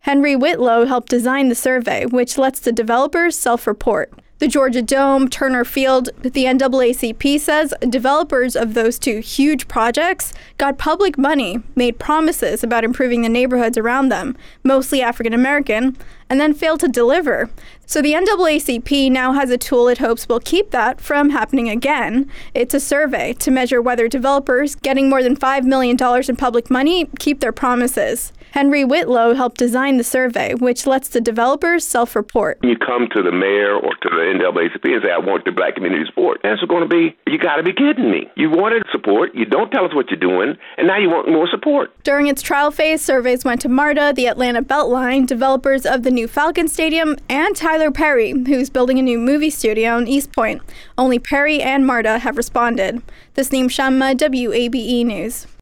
Henry Whitlow helped design the survey, which lets the developers self-report. The Georgia Dome, Turner Field, the NAACP says developers of those two huge projects got public money, made promises about improving the neighborhoods around them, mostly African American, and then failed to deliver. So the NAACP now has a tool it hopes will keep that from happening again. It's a survey to measure whether developers getting more than $5 million in public money keep their promises. Henry Whitlow helped design the survey, which lets the developers self-report. You come to the mayor or to the NAACP and say, I want the black community support. The answer's going to be, you got to be kidding me. You wanted support, you don't tell us what you're doing, and now you want more support. During its trial phase, surveys went to MARTA, the Atlanta Beltline, developers of the new Falcon Stadium, and Tyler Perry, who's building a new movie studio in East Point. Only Perry and MARTA have responded. This Shamma, WABE News.